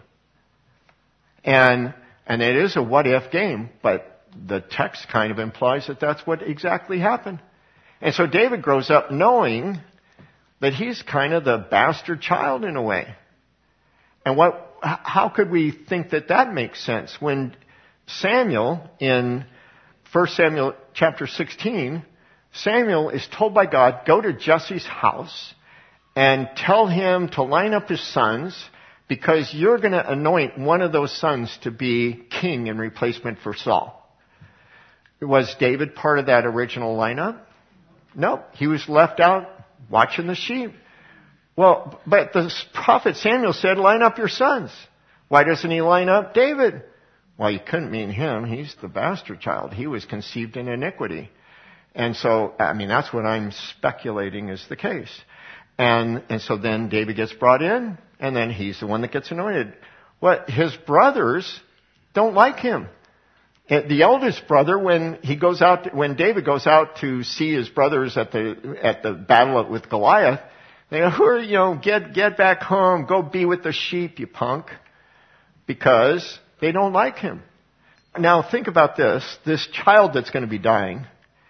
[SPEAKER 1] And it is a what-if game, but the text kind of implies that that's what exactly happened. And so David grows up knowing that he's kind of the bastard child in a way. And how could we think that makes sense? When Samuel, in 1 Samuel chapter 16, Samuel is told by God, go to Jesse's house and tell him to line up his sons, because you're going to anoint one of those sons to be king in replacement for Saul. Was David part of that original lineup? No, he was left out watching the sheep. Well, but the prophet Samuel said, line up your sons. Why doesn't he line up David? Well, you couldn't mean him. He's the bastard child. He was conceived in iniquity. And so, that's what I'm speculating is the case. And so then David gets brought in, and then he's the one that gets anointed. His brothers don't like him. The eldest brother, when David goes out to see his brothers at the battle with Goliath, they go, get back home, go be with the sheep, you punk. Because they don't like him. Now think about this child that's going to be dying,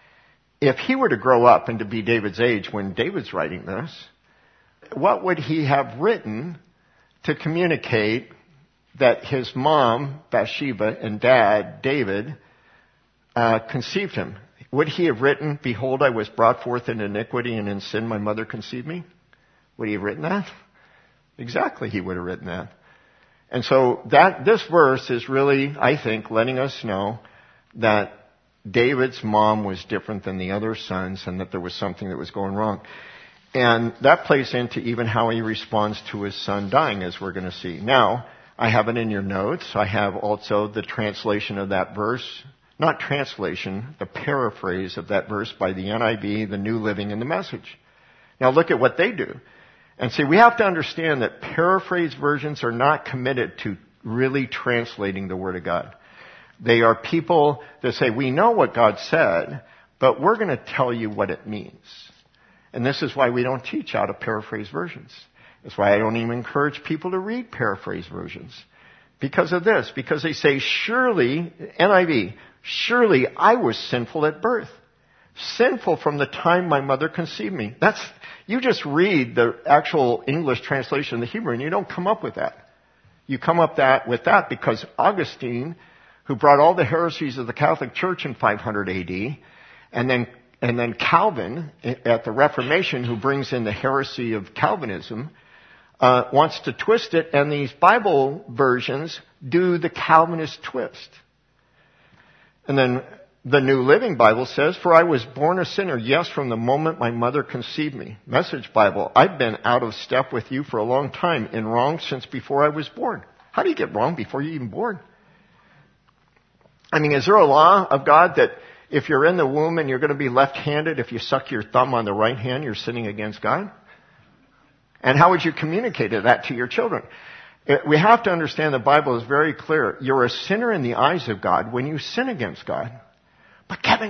[SPEAKER 1] if he were to grow up and to be David's age when David's writing this, what would he have written to communicate that his mom, Bathsheba, and dad, David, conceived him? Would he have written, "Behold, I was brought forth in iniquity, and in sin my mother conceived me"? Would he have written that? Exactly, he would have written that. And so this verse is really, I think, letting us know that David's mom was different than the other sons and that there was something that was going wrong. And that plays into even how he responds to his son dying, as we're going to see. Now, I have it in your notes. I have also the translation of that verse. Not translation, the paraphrase of that verse by the NIV, the New Living, and the Message. Now look at what they do. And see, we have to understand that paraphrase versions are not committed to really translating the Word of God. They are people that say, we know what God said, but we're going to tell you what it means. And this is why we don't teach out of paraphrase versions. That's why I don't even encourage people to read paraphrase versions. Because of this. Because they say, surely, NIV, surely I was sinful at birth. Sinful from the time my mother conceived me. You just read the actual English translation of the Hebrew and you don't come up with that. You come up with that because Augustine, who brought all the heresies of the Catholic Church in 500 AD, and then Calvin at the Reformation, who brings in the heresy of Calvinism, wants to twist it, and these Bible versions do the Calvinist twist. And then the New Living Bible says, "For I was born a sinner, yes, from the moment my mother conceived me." Message Bible, "I've been out of step with you for a long time, in wrong since before I was born." How do you get wrong before you're even born? I mean, is there a law of God that if you're in the womb and you're going to be left-handed, if you suck your thumb on the right hand, you're sinning against God? And how would you communicate that to your children? We have to understand the Bible is very clear. You're a sinner in the eyes of God when you sin against God. But Kevin,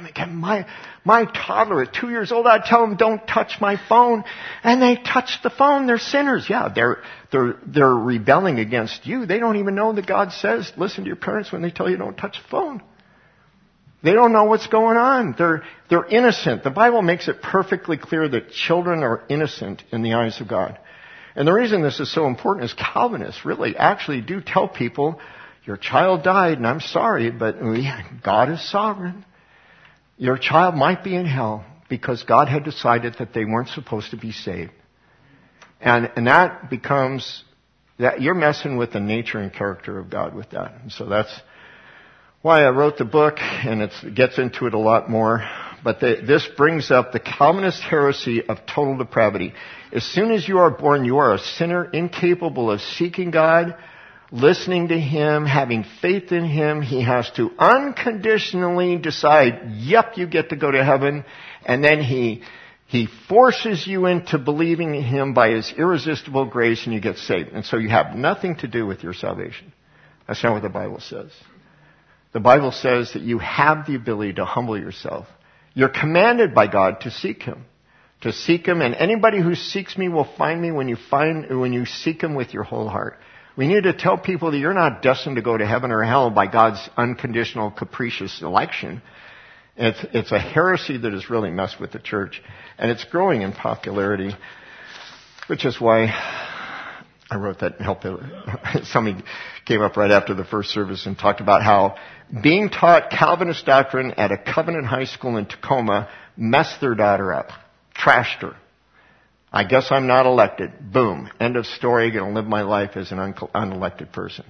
[SPEAKER 1] my toddler at 2 years old, I tell them don't touch my phone, and they touch the phone. They're sinners. Yeah, they're rebelling against you. They don't even know that God says, listen to your parents when they tell you don't touch the phone. They don't know what's going on. They're innocent. The Bible makes it perfectly clear that children are innocent in the eyes of God. And the reason this is so important is Calvinists really actually do tell people, your child died, and I'm sorry, but God is sovereign. Your child might be in hell because God had decided that they weren't supposed to be saved. And that becomes, that you're messing with the nature and character of God with that. And so that's why I wrote the book, and it gets into it a lot more. But this brings up the Calvinist heresy of total depravity. As soon as you are born, you are a sinner incapable of seeking God, listening to Him, having faith in Him. He has to unconditionally decide, yep, you get to go to heaven. And then He forces you into believing in Him by His irresistible grace, and you get saved. And so you have nothing to do with your salvation. That's not what the Bible says. The Bible says that you have the ability to humble yourself. You're commanded by God to seek Him. To seek Him, and anybody who seeks me will find me when you seek Him with your whole heart. We need to tell people that you're not destined to go to heaven or hell by God's unconditional, capricious election. It's a heresy that has really messed with the church, and it's growing in popularity, which is why I wrote that and helped. Somebody came up right after the first service and talked about how being taught Calvinist doctrine at a Covenant high school in Tacoma messed their daughter up, trashed her. I guess I'm not elected. Boom. End of story. Going to live my life as an unelected person.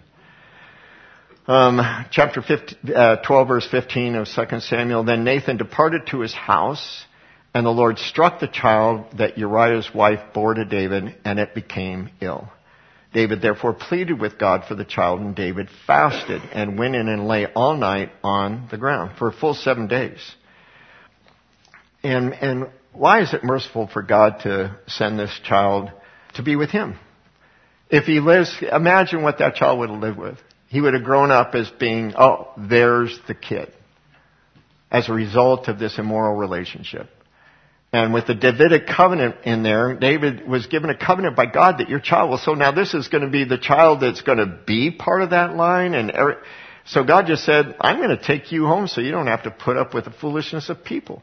[SPEAKER 1] Chapter 12, verse 15 of 2 Samuel. Then Nathan departed to his house, and the Lord struck the child that Uriah's wife bore to David, and it became ill. David therefore pleaded with God for the child, and David fasted and went in and lay all night on the ground for a full 7 days. And why is it merciful for God to send this child to be with him? If he lives, imagine what that child would have lived with. He would have grown up as being, oh, there's the kid, as a result of this immoral relationship. And with the Davidic covenant in there, David was given a covenant by God that your child will. So now this is going to be the child that's going to be part of that line. And so God just said, I'm going to take you home so you don't have to put up with the foolishness of people.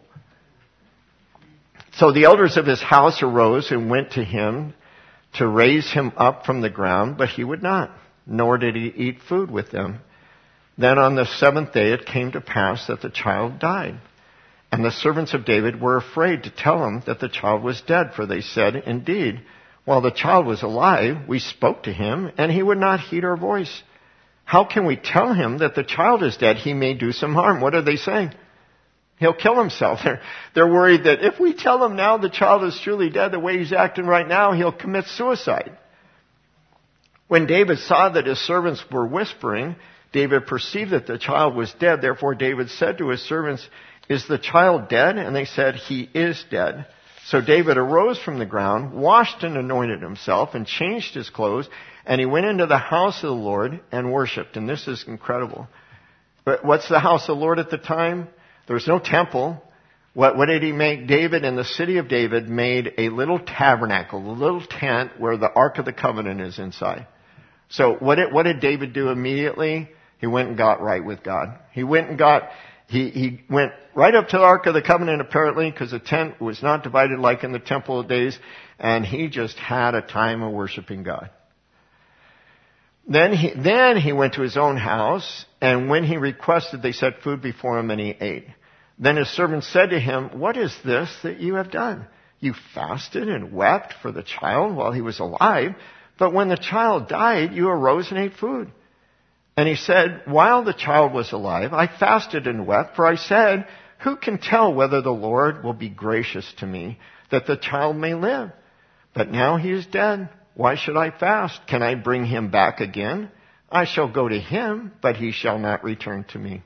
[SPEAKER 1] So the elders of his house arose and went to him to raise him up from the ground, but he would not, nor did he eat food with them. Then on the seventh day it came to pass that the child died. And the servants of David were afraid to tell him that the child was dead, for they said, indeed, while the child was alive, we spoke to him, and he would not heed our voice. How can we tell him that the child is dead? He may do some harm. What are they saying? He'll kill himself. They're worried that if we tell him now the child is truly dead, the way he's acting right now, he'll commit suicide. When David saw that his servants were whispering, David perceived that the child was dead. Therefore David said to his servants, is the child dead? And they said, he is dead. So David arose from the ground, washed and anointed himself, and changed his clothes, and he went into the house of the Lord and worshipped. And this is incredible. But what's the house of the Lord at the time? There was no temple. What did he make? David, in the city of David, made a little tabernacle, a little tent where the Ark of the Covenant is inside. So what did David do immediately? He went and got right with God. He went right up to the Ark of the Covenant, apparently, because the tent was not divided like in the temple days, and he just had a time of worshiping God. Then he went to his own house, and when he requested, they set food before him, and he ate. Then his servants said to him, what is this that you have done? You fasted and wept for the child while he was alive, but when the child died, you arose and ate food. And he said, while the child was alive, I fasted and wept, for I said, who can tell whether the Lord will be gracious to me, that the child may live? But now he is dead. Why should I fast? Can I bring him back again? I shall go to him, but he shall not return to me.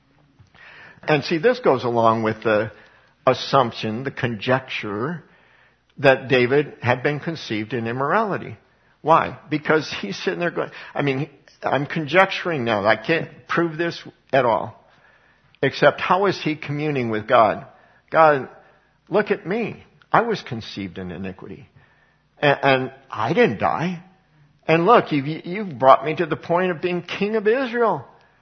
[SPEAKER 1] And see, this goes along with the assumption, the conjecture, that David had been conceived in immorality. Why? Because he's sitting there going, I'm conjecturing now. I can't prove this at all. Except how is he communing with God? God, look at me. I was conceived in iniquity. And I didn't die. And look, you've brought me to the point of being king of Israel.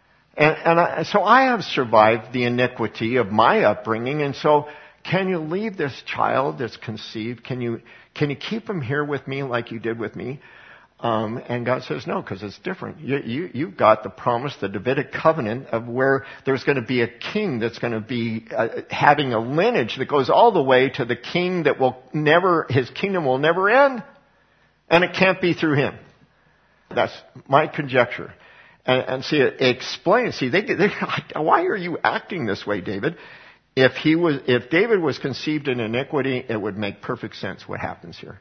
[SPEAKER 1] So I have survived the iniquity of my upbringing. And so can you leave this child that's conceived? Can you keep him here with me like you did with me? And God says no, because it's different. You've got the promise, the Davidic covenant of where there's going to be a king that's going to be having a lineage that goes all the way to the king that his kingdom will never end. And it can't be through him. That's my conjecture. And see, it explains, why are you acting this way, David? If David was conceived in iniquity, it would make perfect sense what happens here.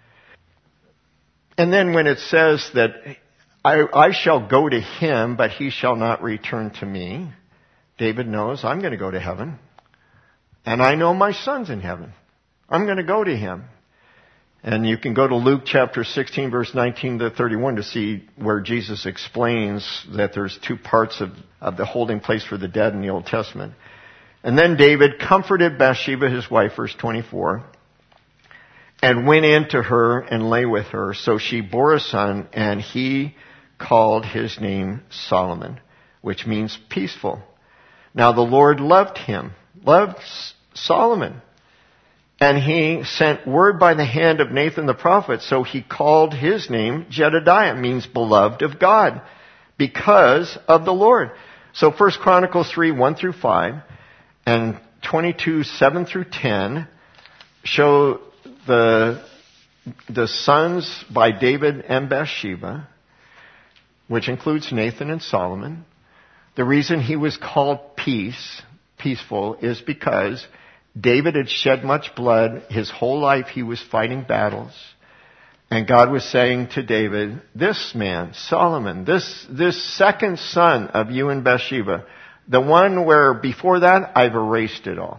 [SPEAKER 1] And then when it says that I shall go to him, but he shall not return to me, David knows I'm going to go to heaven. And I know my son's in heaven. I'm going to go to him. And you can go to Luke chapter 16, verse 19 to 31 to see where Jesus explains that there's two parts of the holding place for the dead in the Old Testament. And then David comforted Bathsheba, his wife, verse 24, and went in to her and lay with her. So she bore a son, and he called his name Solomon, which means peaceful. Now the Lord loved Solomon. And he sent word by the hand of Nathan the prophet, so he called his name Jedediah, means beloved of God, because of the Lord. So 1 Chronicles 3, 1 through 5, and 22, 7 through 10 show the sons by David and Bathsheba, which includes Nathan and Solomon. The reason he was called peaceful, is because David had shed much blood. His whole life he was fighting battles. And God was saying to David, this man, Solomon, this second son of you and Bathsheba, the one where before that I've erased it all.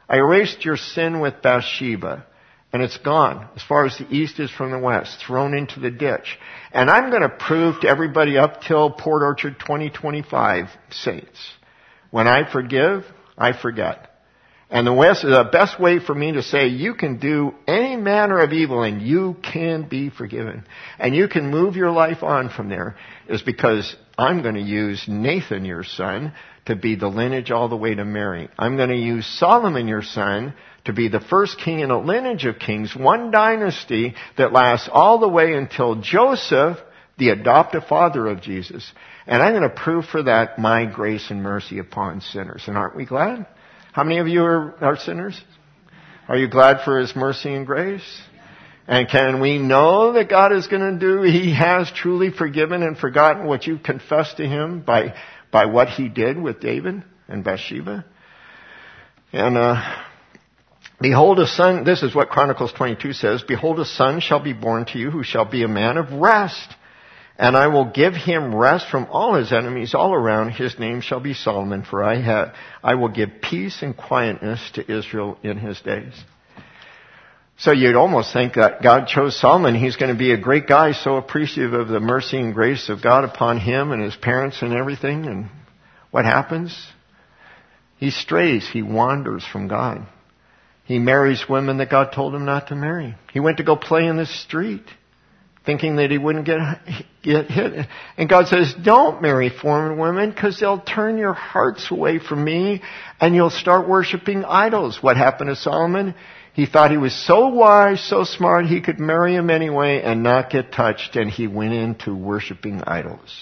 [SPEAKER 1] I erased your sin with Bathsheba, and it's gone as far as the east is from the west, thrown into the ditch. And I'm going to prove to everybody up till Port Orchard 2025, saints, when I forgive, I forget. And the best way for me to say you can do any manner of evil and you can be forgiven and you can move your life on from there is because I'm going to use Nathan, your son, to be the lineage all the way to Mary. I'm going to use Solomon, your son, to be the first king in a lineage of kings, one dynasty that lasts all the way until Joseph, the adoptive father of Jesus. And I'm going to prove for that my grace and mercy upon sinners. And aren't we glad? How many of you are sinners? Are you glad for His mercy and grace? And can we know that God is going to do, He has truly forgiven and forgotten what you confessed to Him by what He did with David and Bathsheba? And behold a son, this is what Chronicles 22 says, behold a son shall be born to you who shall be a man of rest. And I will give him rest from all his enemies all around. His name shall be Solomon, for I will give peace and quietness to Israel in his days. So you'd almost think that God chose Solomon. He's going to be a great guy, so appreciative of the mercy and grace of God upon him and his parents and everything. And what happens? He strays. He wanders from God. He marries women that God told him not to marry. He went to go play in the street, thinking that he wouldn't get hit. And God says, don't marry foreign women because they'll turn your hearts away from me and you'll start worshiping idols. What happened to Solomon? He thought he was so wise, so smart, he could marry him anyway and not get touched, and he went into worshiping idols.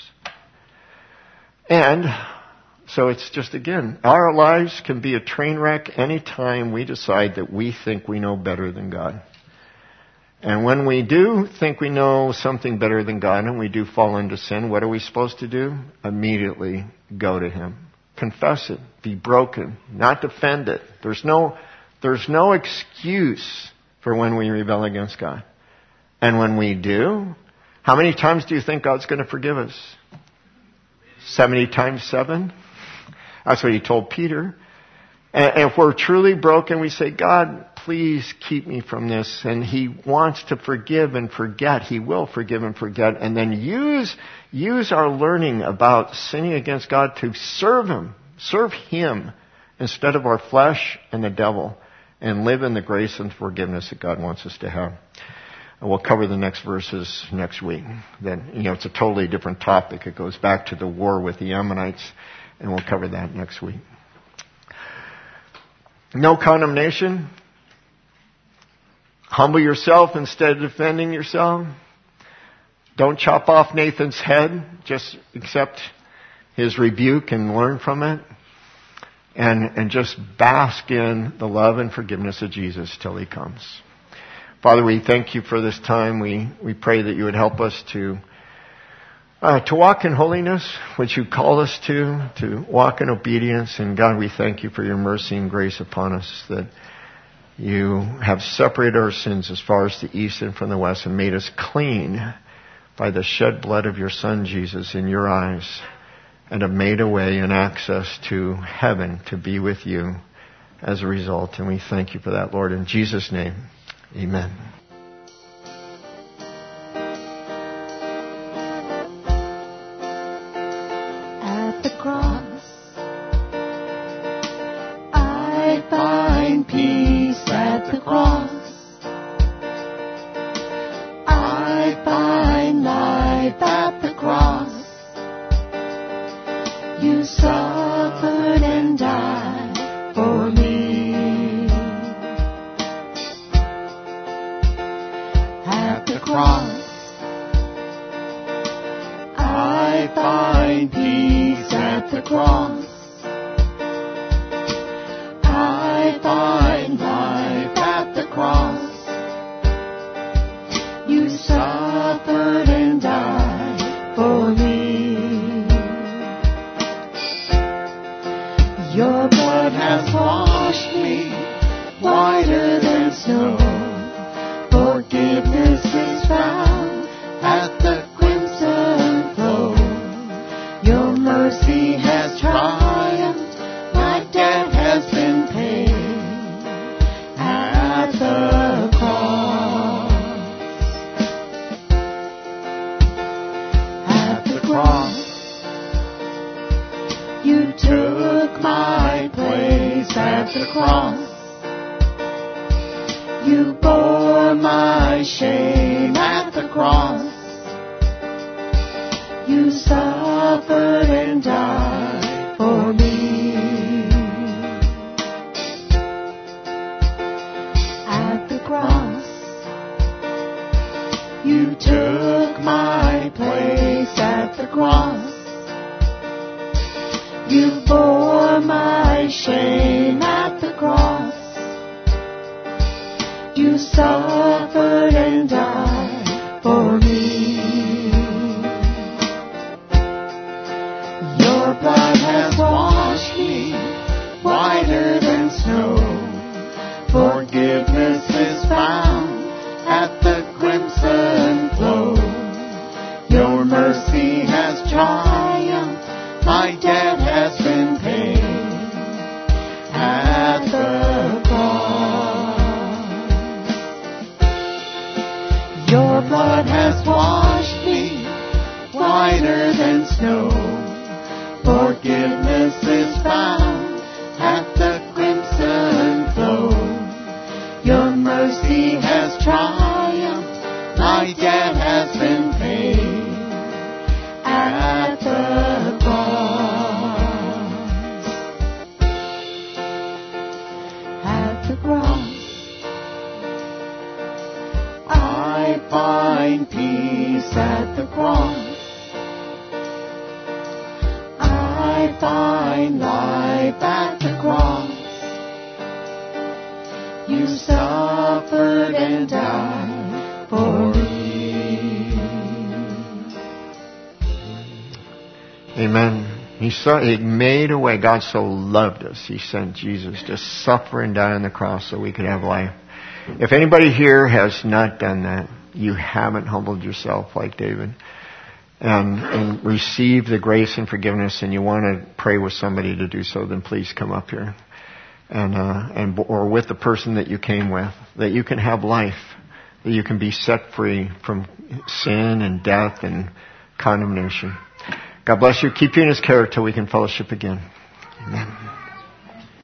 [SPEAKER 1] And so it's just, again, our lives can be a train wreck anytime we decide that we think we know better than God. And when we do think we know something better than God and we do fall into sin, what are we supposed to do? Immediately go to Him. Confess it. Be broken. Not defend it. There's no excuse for when we rebel against God. And when we do, how many times do you think God's going to forgive us? 70 times 7? That's what He told Peter. And if we're truly broken, we say, God, please keep me from this. And He wants to forgive and forget. He will forgive and forget. And then use our learning about sinning against God to serve Him instead of our flesh and the devil, and live in the grace and forgiveness that God wants us to have. And we'll cover the next verses next week. Then, it's a totally different topic. It goes back to the war with the Ammonites, and we'll cover that next week. No condemnation. Humble yourself instead of defending yourself. Don't chop off Nathan's head. Just accept his rebuke and learn from it. And just bask in the love and forgiveness of Jesus till He comes. Father, we thank You for this time. We pray that You would help us to walk in holiness, which You call us to walk in obedience. And God, we thank You for Your mercy and grace upon us, that You have separated our sins as far as the east and from the west and made us clean by the shed blood of Your Son, Jesus, in Your eyes, and have made a way and access to heaven to be with You as a result. And we thank You for that, Lord. In Jesus' name, amen.
[SPEAKER 2] At the cross, I find peace at the cross. I find life at the cross. You suffered and died for me. At the cross, I find peace at the cross. I find life at the cross. You suffered and died for me. Your blood has washed me whiter than snow. Forgiveness is found at the crimson flow. Your mercy has triumphed, my debt has been paid. at the cross. You bore my shame at the cross. You suffered and died for me. At the cross, you took my place at the cross. You bore my shame at the cross. You suffered and died for me. Your blood has washed me whiter than snow. Forgiveness is found at the crimson flow. Your mercy has triumphed. My debt has been paid at the cross. Your blood has washed me whiter than snow. Forgiveness is found at the crimson flow. Your mercy has triumphed. My debt has been paid at the cross. At the cross, I find peace at the cross. I find life at the cross. You suffered and died for me.
[SPEAKER 1] Amen. He made a way. God so loved us. He sent Jesus to suffer and die on the cross so we could have life. If anybody here has not done that, you haven't humbled yourself like David and receive the grace and forgiveness, and you want to pray with somebody to do so, then please come up here or with the person that you came with, that you can have life, that you can be set free from sin and death and condemnation. God bless you. Keep you in His care till we can fellowship again. Amen.